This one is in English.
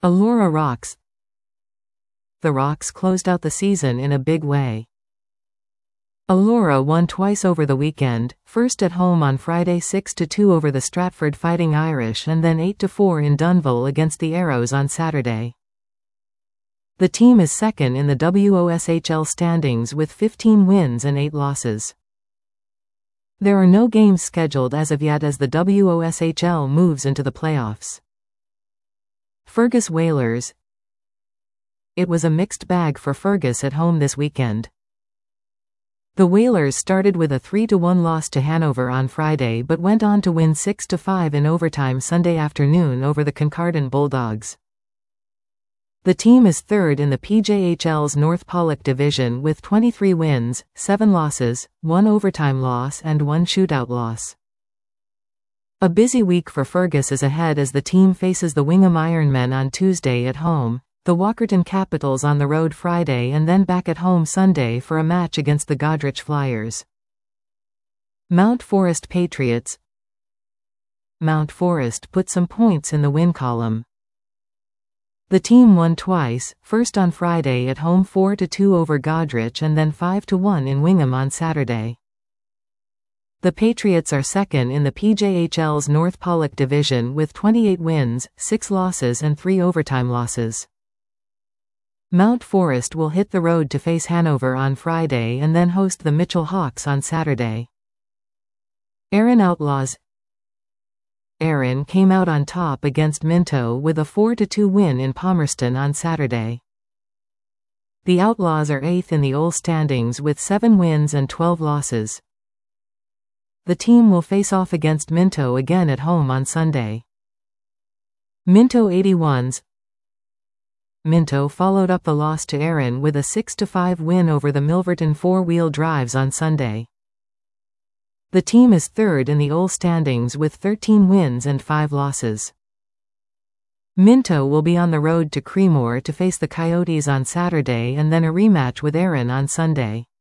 Allura Rocks. The Rocks closed out the season in a big way. Allura won twice over the weekend, first at home on Friday 6-2 over the Stratford Fighting Irish and then 8-4 in Dunville against the Arrows on Saturday. The team is second in the WOSHL standings with 15 wins and 8 losses. There are no games scheduled as of yet as the WOSHL moves into the playoffs. Fergus Whalers. It was a mixed bag for Fergus at home this weekend. The Whalers started with a 3-1 loss to Hanover on Friday but went on to win 6-5 in overtime Sunday afternoon over the Kincardine Bulldogs. The team is third in the PJHL's North Pollock division with 23 wins, 7 losses, 1 overtime loss and 1 shootout loss. A busy week for Fergus is ahead as the team faces the Wingham Ironmen on Tuesday at home, the Walkerton Capitals on the road Friday and then back at home Sunday for a match against the Goderich Flyers. Mount Forest Patriots. Mount Forest put some points in the win column. The team won twice, first on Friday at home 4-2 over Goderich and then 5-1 in Wingham on Saturday. The Patriots are second in the PJHL's North Pollock division with 28 wins, 6 losses and 3 overtime losses. Mount Forest will hit the road to face Hanover on Friday and then host the Mitchell Hawks on Saturday. Arran Outlaws. Arran came out on top against Minto with a 4-2 win in Palmerston on Saturday. The Outlaws are 8th in the OL standings with 7 wins and 12 losses. The team will face off against Minto again at home on Sunday. Minto 81s. Minto followed up the loss to Arran with a 6-5 win over the Milverton four-wheel drives on Sunday. The team is third in the OL standings with 13 wins and 5 losses. Minto will be on the road to Creemore to face the Coyotes on Saturday and then a rematch with Arran on Sunday.